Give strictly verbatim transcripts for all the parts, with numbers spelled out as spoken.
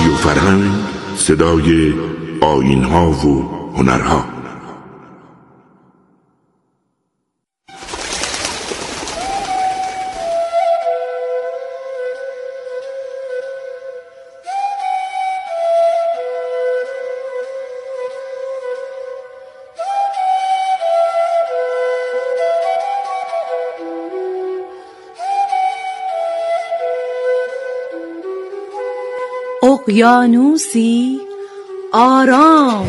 رادیو فرهنگ، صدای آیین‌ها و هنرها. اقیانوسی آرام،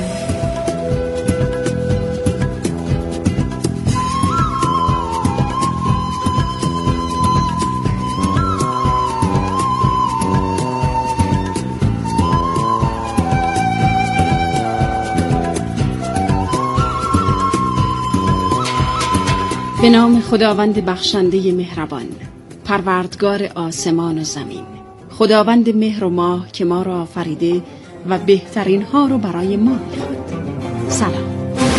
به نام خداوند بخشنده مهربان، پروردگار آسمان و زمین. خداوند مهر و ماه که ما را آفریده و بهترین ها رو برای ما میخواد. سلام.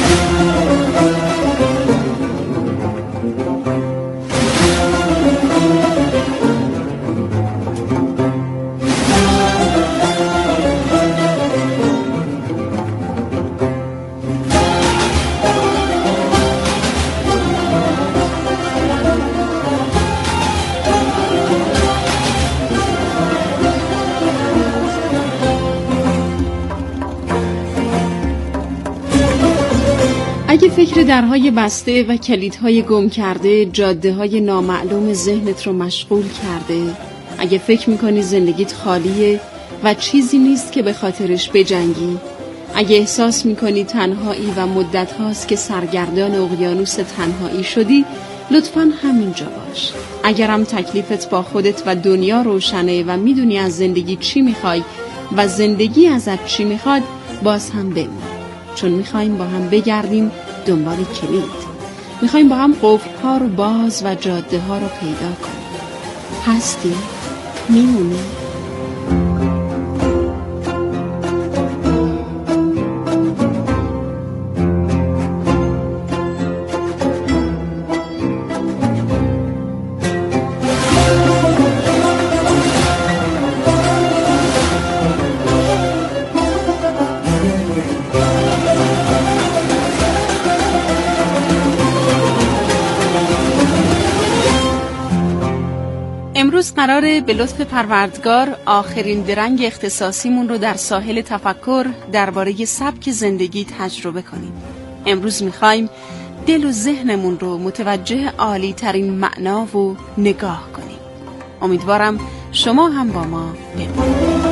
اگه فکر درهای بسته و کلیدهای گم کرده، جاده‌های نامعلوم ذهنت رو مشغول کرده، اگه فکر میکنی زندگیت خالیه و چیزی نیست که به خاطرش بجنگی، اگه احساس میکنی تنهایی و مدت هاست که سرگردان اقیانوس تنهایی شدی، لطفاً همینجا باش. اگرم تکلیفت با خودت و دنیا روشنه و میدونی از زندگی چی میخوای و زندگی ازت چی میخواد، باز هم بمون، چون میخوایم با هم بگردیم دنبال کلید. میخوایم با هم قفل‌ها رو باز و جاده ها رو پیدا کنیم. هستی؟ میمونی؟ امروز قراره به لطف پروردگار آخرین درنگ اختصاصیمون رو در ساحل تفکر درباره سبک زندگی تجربه کنیم. امروز میخوایم دل و ذهنمون رو متوجه عالی ترین معنا و نگاه کنیم. امیدوارم شما هم با ما بمونید.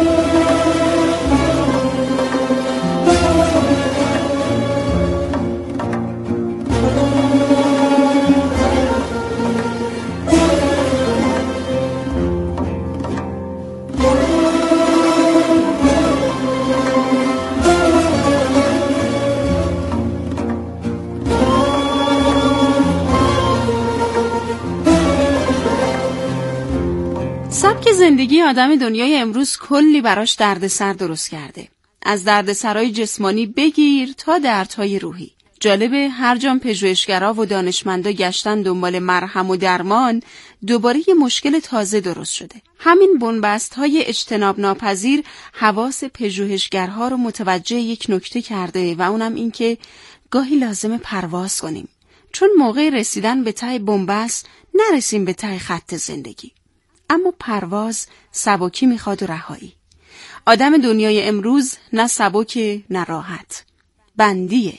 سبک زندگی آدم دنیای امروز کلی براش دردسر درست کرده. از دردسرای جسمانی بگیر تا دردهای روحی. جالبه هر جام پژوهشگرا و دانشمندا گشتن دنبال مرهم و درمان، دوباره یه مشکل تازه درست شده. همین بنبست‌های اجتناب ناپذیر حواس پژوهشگرها رو متوجه یک نکته کرده و اونم این که گاهی لازمه پرواز کنیم، چون موقع رسیدن به ته بنبست نرسیم به ته خط زندگی. اما پرواز سبکی میخواد و رهایی. آدم دنیای امروز نه سبک نه راحت. بندیه.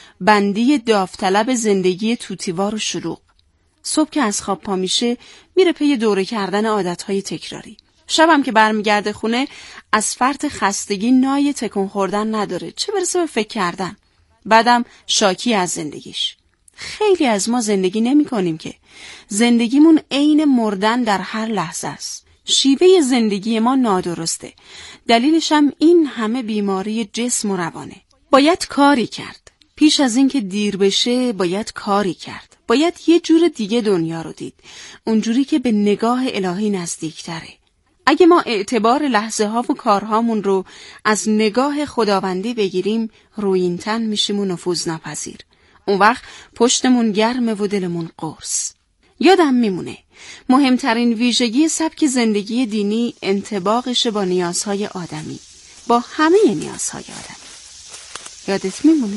بندی داوطلب زندگی توتیوار و شلوغ. صبح که از خواب پا میشه میره پی دوره کردن عادتهای تکراری. شبم که برمیگرده خونه از فرط خستگی نای تکون خوردن نداره، چه برسه به فکر کردن. بعدم شاکی از زندگیش. خیلی از ما زندگی نمی کنیم که. زندگیمون عین مردن در هر لحظه است. شیوه زندگی ما نادرسته. دلیلش هم این همه بیماری جسم و روانه. باید کاری کرد. پیش از این که دیر بشه باید کاری کرد. باید یه جور دیگه دنیا رو دید. اونجوری که به نگاه الهی نزدیکتره. اگه ما اعتبار لحظه ها و کارهامون رو از نگاه خداوندی بگیریم، رویینتن میشیم و نفوذ ناپذیر. اون وقت پشتمون گرمه و دلمون قرص. یادم میمونه مهمترین ویژگی سبک زندگی دینی انطباقش با نیازهای آدمی. با همه نیازهای آدم. یادت میمونه؟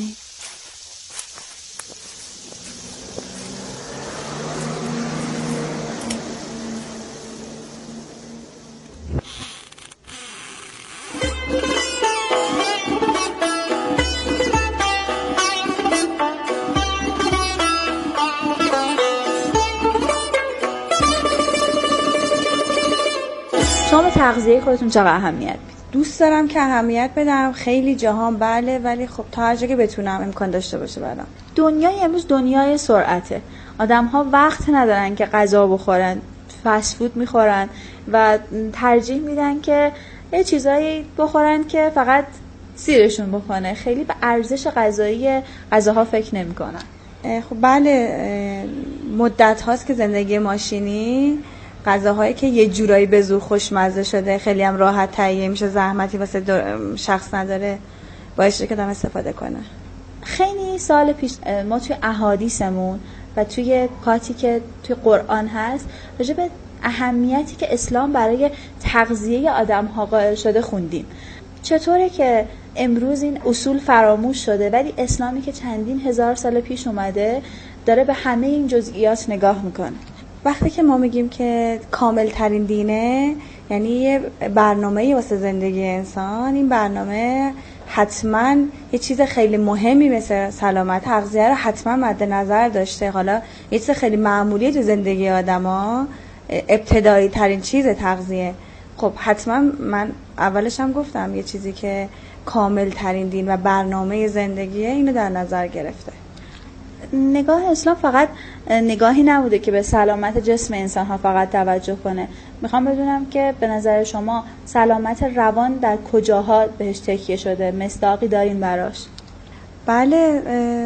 شما به تغذیه خودتون چقدر اهمیت بدید؟ دوست دارم که اهمیت بدم، خیلی جهان بله، ولی خب تا هر جا که بتونم امکان داشته باشه برام. دنیای امروز دنیای سرعته. آدم‌ها وقت ندارن که غذا بخورن، فست فود میخورن و ترجیح میدن که یه چیزایی بخورن که فقط سیرشون بکنه. خیلی به ارزش غذایی غذاها فکر نمی‌کنن. خب بله، مدت هاست که زندگی ماشینی، غذاهایی که یه جورایی به زور خوشمزه شده، خیلی هم راحت تهیه میشه، زحمتی واسه شخص نداره، باعث شده که آدم استفاده کنه. خیلی سال پیش ما توی احادیثمون و توی کاتی که توی قرآن هست راجع به اهمیتی که اسلام برای تغذیه آدم‌ها قائل شده خوندیم. چطوره که امروز این اصول فراموش شده ولی اسلامی که چندین هزار سال پیش اومده داره به همه این جزئیات نگاه میکنه. وقتی که ما میگیم که کامل ترین دینه، یعنی یه برنامه‌ای واسه زندگی انسان، این برنامه حتما یه چیز خیلی مهمی مثل سلامت تغذیه رو حتما مد نظر داشته. حالا یه چیز خیلی معمولی تو زندگی آدما، ابتدایی ترین چیز تغذیه. خب حتما من اولش هم گفتم یه چیزی که کامل ترین دین و برنامه زندگیه اینو در نظر گرفته. نگاه اسلام فقط نگاهی نبوده که به سلامت جسم انسان ها فقط توجه کنه. میخوام بدونم که به نظر شما سلامت روان در کجاها بهش تکیه شده؟ مصداقی دارین براش؟ بله،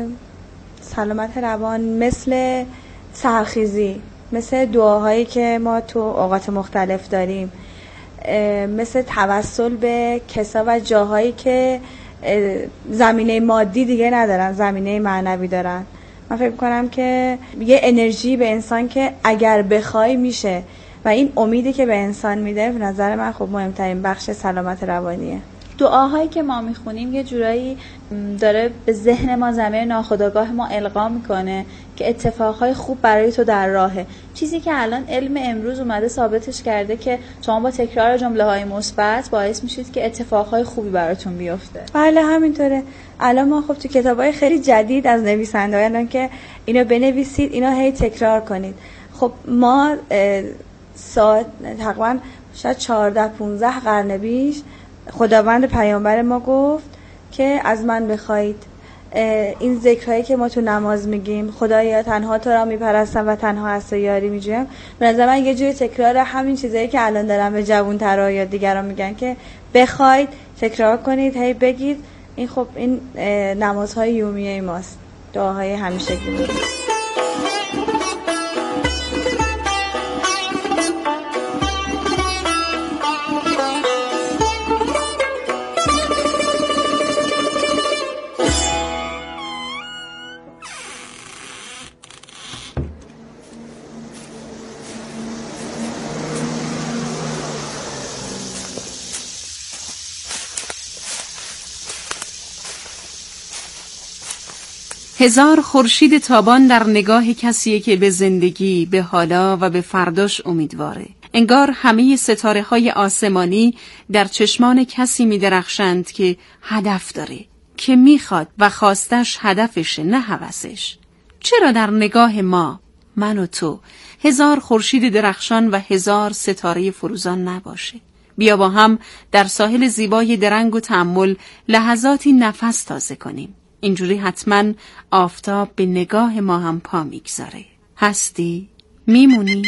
سلامت روان مثل سحرخیزی، مثل دعاهایی که ما تو اوقات مختلف داریم، مثل توسل به کسا و جاهایی که زمینه مادی دیگه ندارن، زمینه معنوی دارن. من فکر کنم که یه انرژی به انسان که اگر بخوای میشه و این امیدی که به انسان میده به نظر من خب مهمترین بخش سلامت روانیه. دعاهایی که ما میخونیم یه جورایی داره به ذهن ما، زمیر ناخودآگاه ما القا میکنه که اتفاقهای خوب برای تو در راهه. چیزی که الان علم امروز اومده ثابتش کرده که شما با تکرار جمله‌های مثبت باعث میشید که اتفاقهای خوبی براتون بیفته. بله همینطوره. الان ما خب تو کتابای خیلی جدید از نویسنده‌ها که اینو بنویسید، اینو هی تکرار کنید. خب ما ساعت تقریبا شاید چهارده پانزده قرن پیش خداوند پیامبر ما گفت که از من بخواید این ذکرهایی که ما تو نماز میگیم، خدایا تنها تو را میپرستم و تنها از یاری میجویم، به نظر من یه جوری تکرار همین چیزایی که الان دارن به جوان‌ترا یا دیگران میگن که بخواید تکرار کنید، هی بگید. این خب این نمازهای یومیه ماست، دعاهای همیشگی میگیم. هزار خورشید تابان در نگاه کسیه که به زندگی، به حالا و به فرداش امیدواره. انگار همه ستاره های آسمانی در چشمان کسی می درخشند که هدف داره، که میخواد و خواستش هدفشه نه هوسش. چرا در نگاه ما، من و تو، هزار خورشید درخشان و هزار ستاره فروزان نباشه؟ بیا با هم در ساحل زیبای درنگ و تأمل لحظاتی نفس تازه کنیم. اینجوری حتما آفتاب به نگاه ما هم پا میگذاره. هستی؟ میمونی؟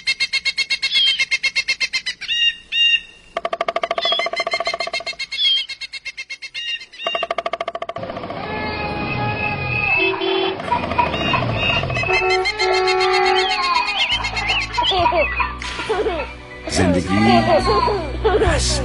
زندگی رسم.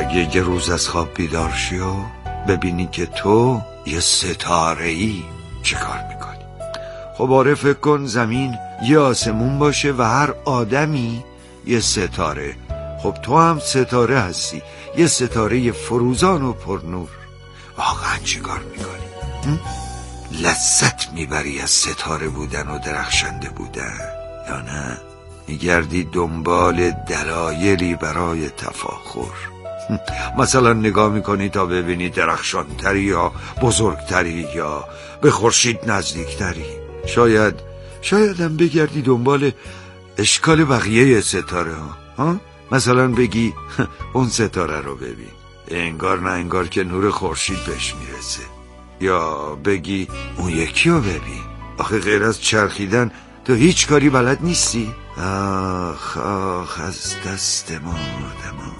اگه یه روز از خواب بیدار شی و ببینی که تو یه ستاره‌ای چه کار میکنی؟ خب آره، فکر کن زمین یه آسمون باشه و هر آدمی یه ستاره. خب تو هم ستاره هستی، یه ستاره فروزان و پرنور. واقعا چه کار میکنی؟ لذت میبری از ستاره بودن و درخشنده بودن، یا نه میگردی دنبال دلایلی برای تفاخر؟ مثلا نگاه میکنی تا ببینی درخشانتری یا بزرگتری یا به خورشید نزدیکتری. شاید شاید هم بگردی دنبال اشکال بقیه ستاره ها, ها؟ مثلا بگی اون ستاره رو ببین، انگار نه انگار که نور خورشید بهش میرسه. یا بگی اون یکی رو ببین، آخه غیر از چرخیدن تو هیچ کاری بلد نیستی. آخ آخ از دست ما آدما.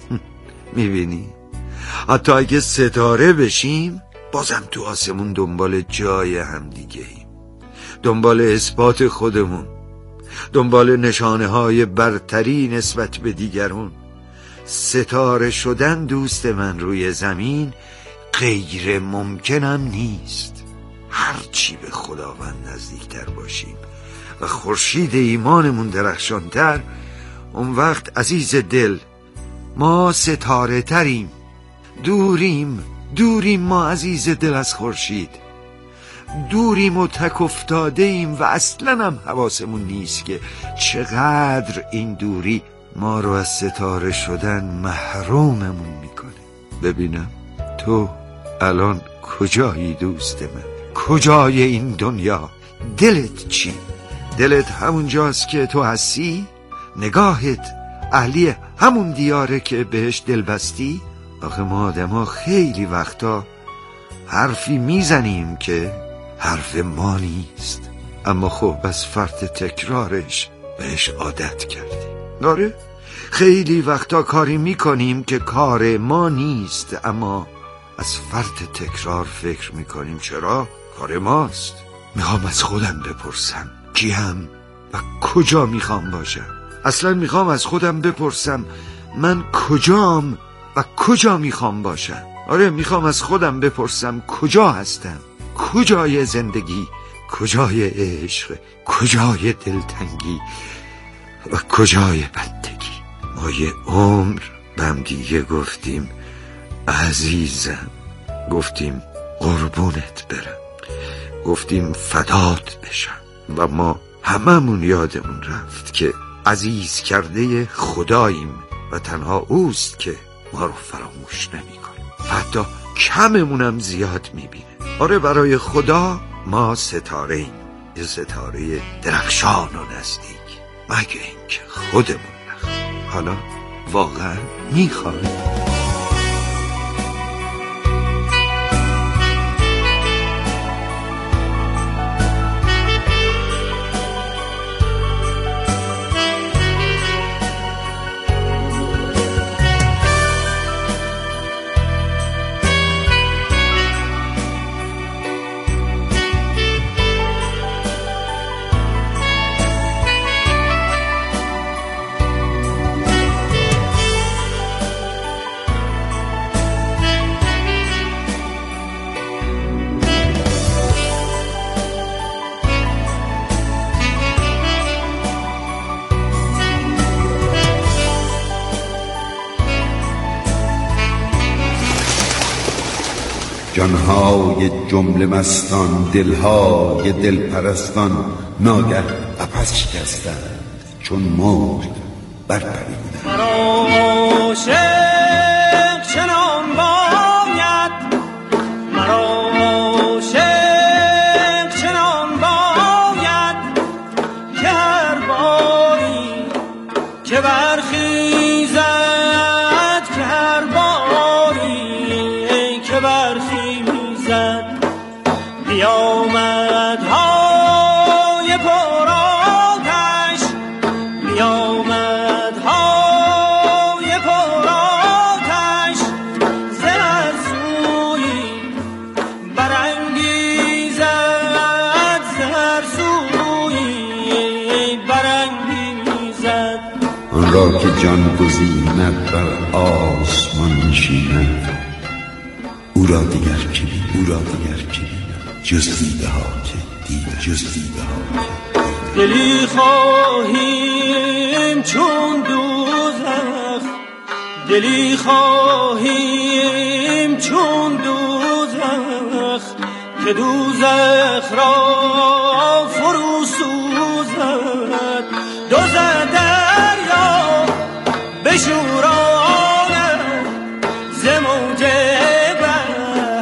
میبینی حتی اگه ستاره بشیم بازم تو آسمون دنبال جای هم دیگه ایم، دنبال اثبات خودمون، دنبال نشانه های برتری نسبت به دیگرون. ستاره شدن دوست من روی زمین غیر ممکنم نیست. هرچی به خداوند نزدیکتر باشیم و خورشید ایمانمون درخشانتر، اون وقت عزیز دل ما ستاره تریم. دوریم دوریم ما عزیز دل از خورشید، دوریم و تک افتاده ایم و اصلا هم حواسمون نیست که چقدر این دوری ما رو از ستاره شدن محروممون میکنه. ببینم تو الان کجایی دوست من؟ کجای این دنیا؟ دلت چی؟ دلت همون جاست که تو هستی؟ نگاهت اهلی همون دیاره که بهش دل بستی؟ آخه ما آدم ها خیلی وقتا حرفی میزنیم که حرف ما نیست، اما خب از فرط تکرارش بهش عادت کردیم. آره خیلی وقتا کاری میکنیم که کار ما نیست، اما از فرط تکرار فکر میکنیم چرا کار ماست. میخوام از خودم بپرسم کیم و کجا میخوام باشم. اصلا میخوام از خودم بپرسم من کجام و کجا میخوام باشم. آره میخوام از خودم بپرسم کجا هستم، کجای زندگی، کجای عشق، کجای دلتنگی و کجای بندگی. ما یه عمر بهم دیگه گفتیم عزیزم، گفتیم قربونت برم، گفتیم فدات بشم، و ما هممون یادمون رفت که عزیز کرده خداییم و تنها اوست که ما رو فراموش نمی کنه، حتی کممونم زیاد میبینه. آره برای خدا ما ستاره ایم، یه ستاره درخشان و نزدیک، مگه اینکه خودمون نخواهیم. حالا واقعا میخواهیم؟ جانهای جمله مستان، دلهای دلپرستان ناگه قفس شکستند، چون موج برپریدند. مرا عاشق چنان باید، مرا عاشق چنان باید که هر باری که برخیزد، که هر باری که برخیزد بیامد های پر آتش، بیامد های پر آتش ز هر سویی برانگیزد، ز هر سویی برانگیزد. آن را که جان گزیند بر آسمان نشیند، او را دیگر که بینم، او را دیگر که بینم جز دیده ها که دیدم، جز دیده ها که دیدم. دلی خواهیم چون دوزخ، دلی خواهیم چون دوزخ، که دوزخ را فرو سوزد. دوزد دریا بشوراند ز موج بحر،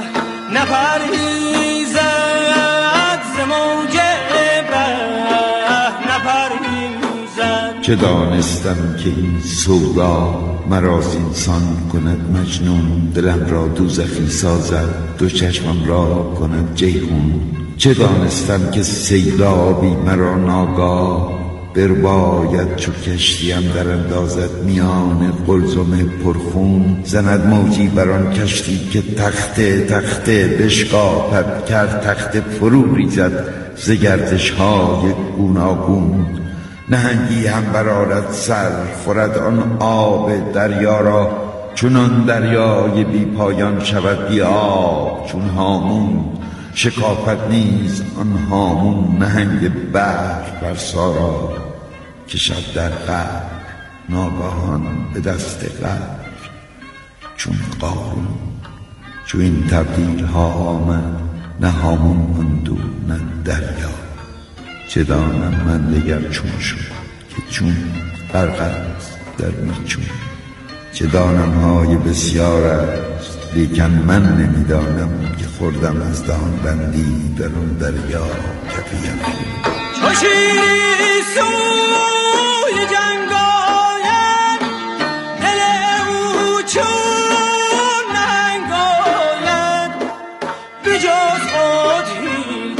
نپریزد ز موج بحر، نپریزد. چه دانستم که این سودا مرا زینسان کند مجنون، دلم را دوزخی سازد دو چشمم را کند جیحون. چه دانستم که سیلابی مرا ناگاه برباید چو کشتیم در اندازد میان قلزم پرخون. زند موجی بران کشتی که تخته تخته بشکافد، کرد تخته فرو ریزد ز گردش های گوناگون. نهنگی هم برآرد سر، خورد آن آب دریا را، چونان دریای بی پایان شود بی آب چون هامون. شکافت نیز آن هامون نهنگ بحر بر سارا، کشد در قبر ناگاهان به دست قبر چون قارون. چون این تبدیل ها آمد نه هامون ماند و نه دریا. چه دانم من دگر چون شد که چون غرق است در میچون. چه دانم های بسیار است لیکن من نمیدانم، که خوردم از دهان بندی در اون دریا کفی یفی. چو شیری سوی جنگ آید، دل او چون ننگ آید، به جز خود هیچ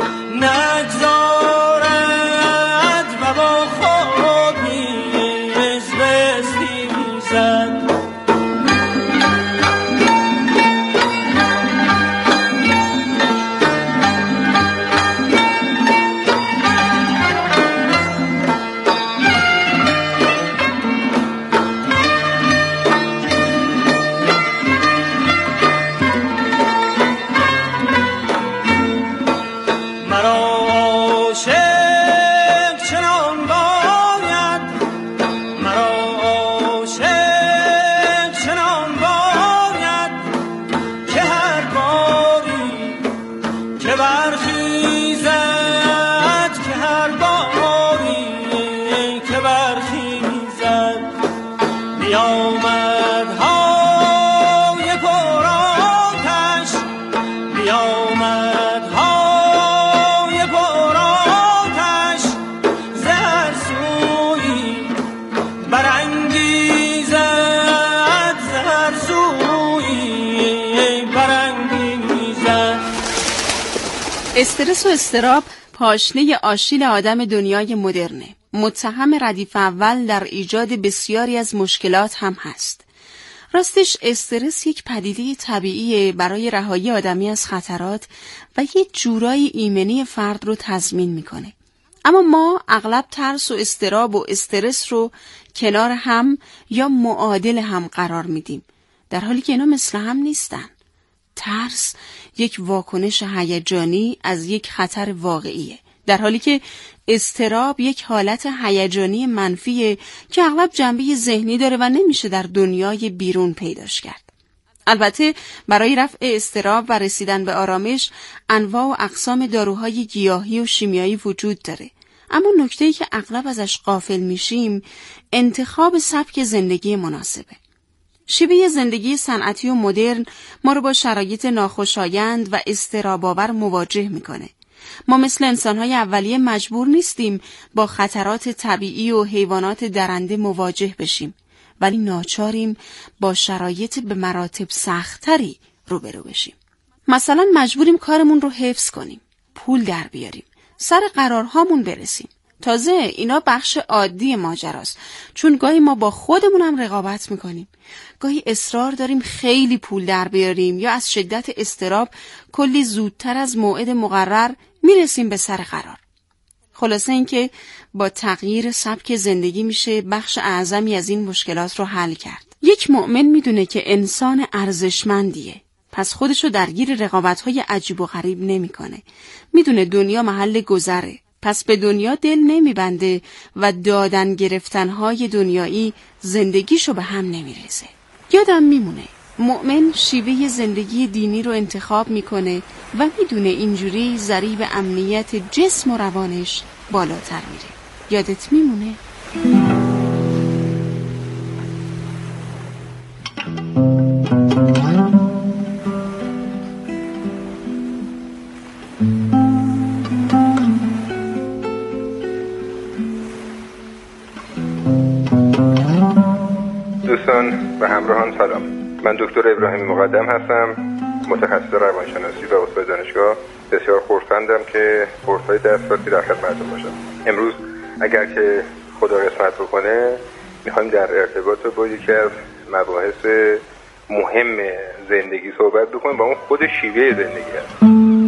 نگذارد و با خود نیز بستیزد. استرس و اضطراب پاشنه آشیل آدم دنیای مدرنه. متهم ردیف اول در ایجاد بسیاری از مشکلات هم هست. راستش استرس یک پدیده طبیعیه برای رهایی آدمی از خطرات و یک جورایی ایمنی فرد رو تضمین میکنه. اما ما اغلب ترس و اضطراب و استرس رو کنار هم یا معادل هم قرار میدیم، در حالی که اینا مثل هم نیستن. ترس یک واکنش هیجانی از یک خطر واقعیه، در حالی که اضطراب یک حالت هیجانی منفیه که اغلب جنبه ذهنی داره و نمیشه در دنیای بیرون پیداش کرد. البته برای رفع اضطراب و رسیدن به آرامش انواع و اقسام داروهای گیاهی و شیمیایی وجود داره، اما نکته‌ای که اغلب ازش غافل میشیم انتخاب سبک زندگی مناسبه. شیوه زندگی صنعتی و مدرن ما رو با شرایط ناخوشایند و اضطراب‌آور مواجه میکنه. ما مثل انسان‌های اولیه مجبور نیستیم با خطرات طبیعی و حیوانات درنده مواجه بشیم، ولی ناچاریم با شرایط به مراتب سخت‌تری روبرو بشیم. مثلا مجبوریم کارمون رو حفظ کنیم، پول در بیاریم، سر قرارهامون برسیم. تازه اینا بخش عادی ماجراست، چون گاهی ما با خودمون هم رقابت میکنیم. گاهی اصرار داریم خیلی پول در بیاریم یا از شدت اضطراب کلی زودتر از موعد مقرر میرسیم به سر قرار. خلاصه اینکه با تغییر سبک زندگی میشه بخش اعظمی از این مشکلات رو حل کرد. یک مؤمن میدونه که انسان ارزشمندیه، پس خودشو درگیر رقابت‌های عجیب و غریب نمی‌کنه. میدونه دنیا محل گذره، پس به دنیا دل نمیبنده و دادن گرفتن‌های دنیایی زندگیشو به هم نمیریزه. یادم میمونه مؤمن شیوه زندگی دینی رو انتخاب میکنه و میدونه اینجوری ضریب امنیت جسم و روانش بالاتر میره. یادت میمونه؟ دوستان و همراهان سلام. من دکتر ابراهیمی مقدم هستم، متخصص روانشناسی و استاد دانشگاه. بسیار خرسندم که فرصت دسترسی در خدمتتون باشم. امروز اگر که خدا قسمت بکنه میخوایم در ارتباط با یکی از مباحث مهم زندگی صحبت بکنیم، با اون خود شیوه زندگی هست.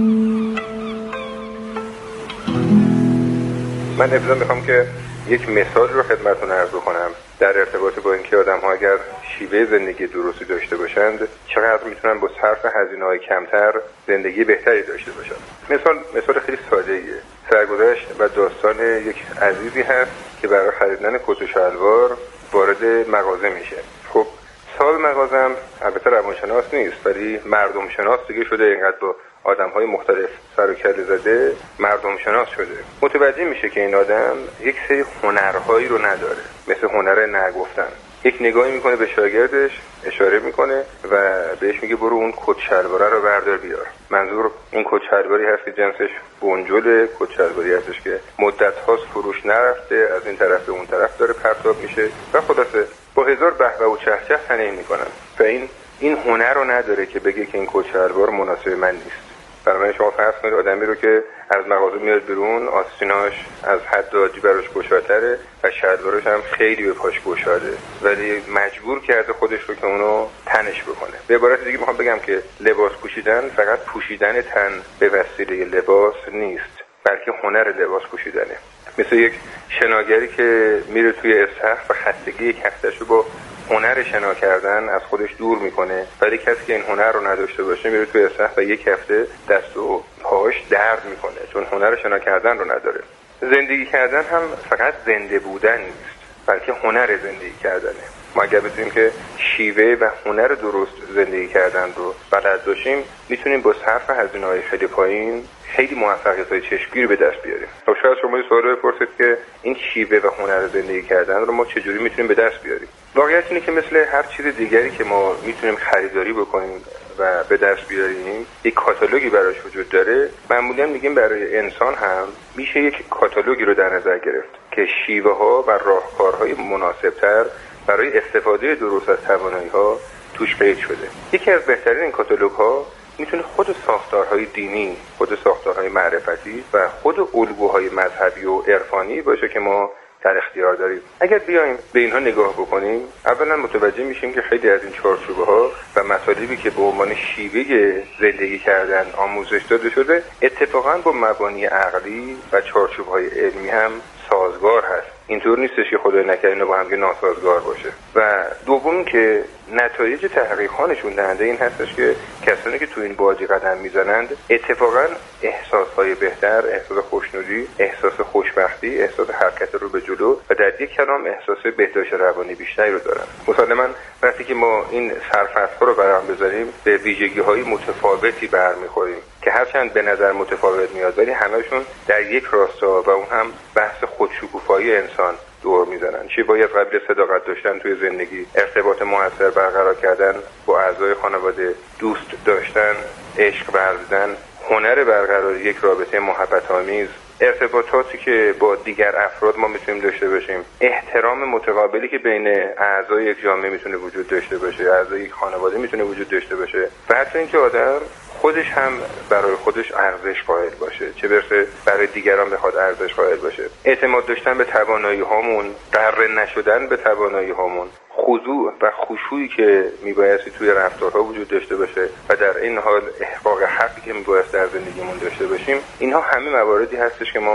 من ابتدا میخوام که یک مثال رو خدمتتون عرض بکنم در ارتباط با اینکه آدم‌ها اگر شیوه زندگی درستی داشته باشند چقدر میتونن با صرف هزینه‌های کمتر زندگی بهتری داشته باشند. مثال مثال خیلی ساده‌ایه. سرگذشت و داستان یک عزیزی هست که برای خریدن کت و شلوار وارد مغازه میشه. خب صاحب مغازه البته روانشناس نیست، ولی مردم شناس دیگه شده، اینقدر با آدم‌های مختلف سر و کله زده مردم شناس شده. متوجه میشه که این آدم یک سری هنرهایی رو نداره، مثل هنر نگفتن. یک نگاهی میکنه به شاگردش، اشاره میکنه و بهش میگه برو اون کت شلواره رو بردار بیار. منظور این کت شلواری هست که جنسش بنجل، کت شلواری هستش که مدت هاست فروش نرفته، از این طرف به اون طرف داره پرتاب میشه و خلاصه با هزار بهبه و چهچه تنین میکنن و این این هنر رو نداره که بگه که این کت شلوار مناسب من نیست. برای شما فرض کنید آدمی رو که از مغازه میاد بیرون، آستیناش از حد عادی براش گشادتره و شلوارش هم خیلی به پاش گشاده، ولی مجبور کرده خودش رو که اونو تنش بکنه. به عبارت دیگه میخوام بگم که لباس پوشیدن فقط پوشیدن تن به وسیله لباس نیست، بلکه هنر لباس پوشیدنه. مثل یک شناگری که میره توی استخر و خستگی یک هفتهشو با هنر شنا کردن از خودش دور میکنه، ولی کسی که این هنر رو نداشته باشه میره توی استخر و یک هفته دست و پاش درد میکنه، چون هنر شنا کردن رو نداره. زندگی کردن هم فقط زنده بودن نیست، بلکه هنر زندگی کردنه. ما اگر بتونیم که شیوه و هنر درست زندگی کردن رو بلد باشیم، میتونیم با صرف هزینه‌های خیلی پایین خیلی موفقیت‌های چشمگیر به دست بیاریم. خب شاید شما یه سوال بپرسید که این شیوه و هنر زندگی کردن رو ما چجوری میتونیم به دست بیاریم؟ واقعیت اینه که مثل هر چیز دیگری که ما میتونیم خریداری بکنیم و به دست بیاریم، یک کاتالوگی براش وجود داره. معمولا میگیم برای انسان هم میشه یک کاتالوگی رو در نظر گرفت که شیوه ها و راهکارهای مناسبتر برای استفاده درست از توانایی ها توش قید شده. یکی از بهترین این کاتالوگ ها میتونه خود ساختارهای دینی، خود ساختارهای معرفتی و خود الگوهای مذهبی و عرفانی باشه که ما در اختیار داریم. اگر بیایم به اینها نگاه بکنیم، اولا متوجه میشیم که خیلی از این چارچوبه ها و مطالبی که به عنوان شیوه زندگی کردن آموزش داده شده اتفاقا با مبانی عقلی و چارچوبه های علمی هم سازگار هست. اینطور نیستش که خدای نکنه اینا با هم ناسازگار باشه. و دوم که نتایج تحقیق‌ها نشون دهنده این هستش که کسانی که تو این بازی قدم میزنند اتفاقا احساس‌های بهتر، احساس خوشنودی، احساس خوشبختی، احساس حرکت رو به جلو و در یک کلام احساس بهداشت روانی بیشتری رو دارن. مسلماً وقتی که ما این سرفصل‌ها رو برام بذاریم به ویژگی‌های متفاوتی برمیخوریم که هرچند به نظر متفاوت میاد ولی همه‌شون در یک راستا و اون هم بحث خودشکوفایی انسان دور میزنن. چی باید قبل صداقت داشتن توی زندگی، ارتباط موثر برقرار کردن با اعضای خانواده، دوست داشتن، عشق ورزیدن، هنر برقراری یک رابطه محبت آمیز، ارتباطاتی که با دیگر افراد ما میتونیم داشته باشیم، احترام متقابلی که بین اعضای یک جامعه میتونه وجود داشته باشه، اعضای یک خانواده میتونه وجود داشته باشه و حتی اینکه آدم خودش هم برای خودش ارزش قائل باشه، چه برسه برای دیگران بخواد ارزش قائل باشه. اعتماد داشتن به توانایی هامون، غره نشدن به توانایی هامون، خضوع و خشوعی که میبایستی توی رفتارها وجود داشته باشه و در این حال احقاق حقی که میبایست در زندگیمون داشته باشیم، اینها همه مواردی هستش که ما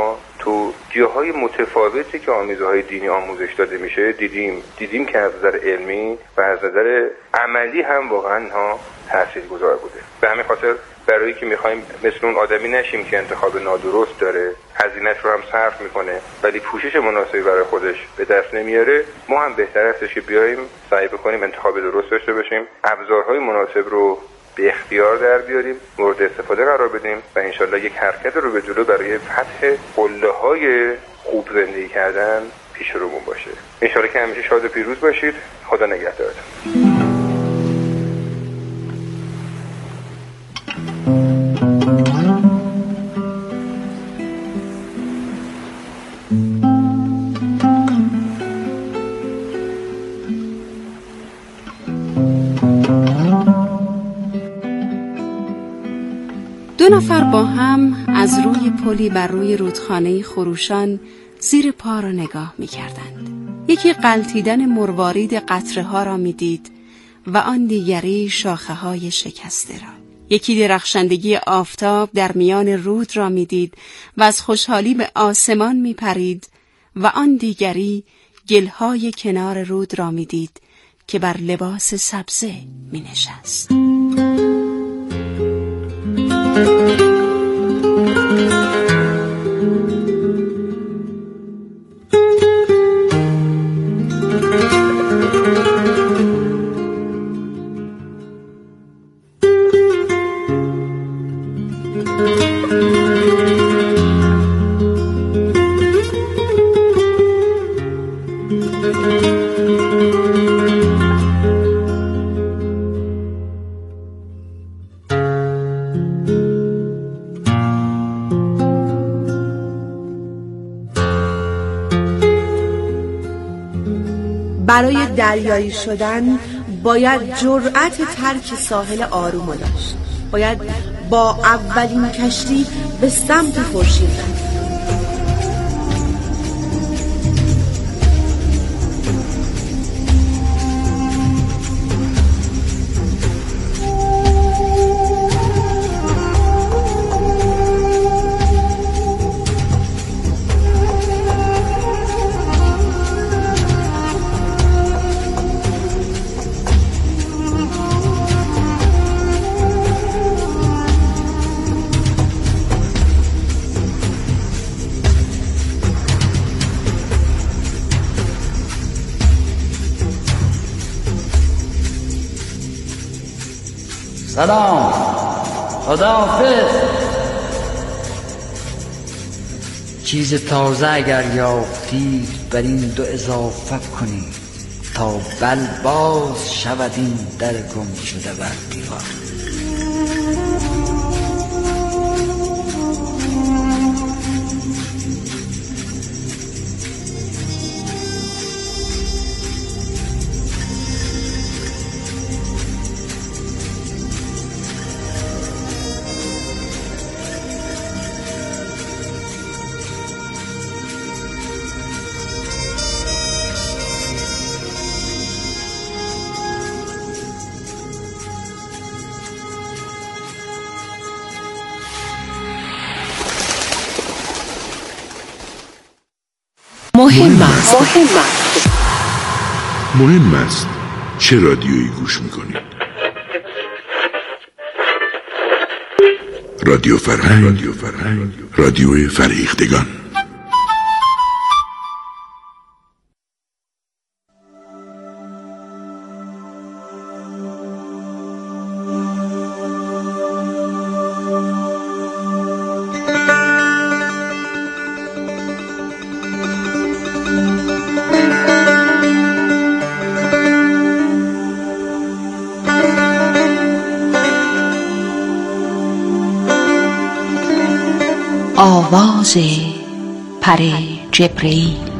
تو جاهای متفاوتی که آمیزهای دینی آموزش داده میشه دیدیم دیدیم که از نظر علمی و از نظر عملی هم واقعا ها تاثیرگذار بوده. به همین خاطر برای که میخوایم مثل اون آدمی نشیم که انتخاب نادرست داره، هزینه‌اش رو هم صرف میکنه ولی پوشش مناسبی برای خودش به دست نمیاره، ما هم بهتر هستش که بیایم سعی بکنیم انتخاب درست داشته باشیم، ابزارهای مناسب رو به اختیار در بیاریم، مورد استفاده قرار بدیم و انشالله یک حرکت رو به جلو برای فتح قله‌های خوب زندگی کردن پیش رومون باشه. انشالله که همیشه شاد و پیروز باشید. خدا نگهدارتون. دو نفر با هم از روی پلی بر روی رودخانه خروشان زیر پا را نگاه می کردند. یکی غلتیدن مروارید قطره ها را می دید و آن دیگری شاخه های شکسته را. یکی درخشندگی آفتاب در میان رود را می دید و از خوشحالی به آسمان می پرید و آن دیگری گلهای کنار رود را می دید که بر لباس سبزه می نشست. برای دریایی شدن باید جرأت ترک ساحل آرومو داشت. باید با اولین کشتی به سمت خورشید رفت. سلام، خداحافظ. چیز تازه اگر یافتید بر این دو اضافه کنید تا بل باز شود این در گم شده بر دیوار. مهم است. مهم است. مهم است چه رادیویی گوش میکنید؟ رادیو فرهنگ، رادیو فرهنگ، رادیو فرهیختگان. آواز پر جبرئیل.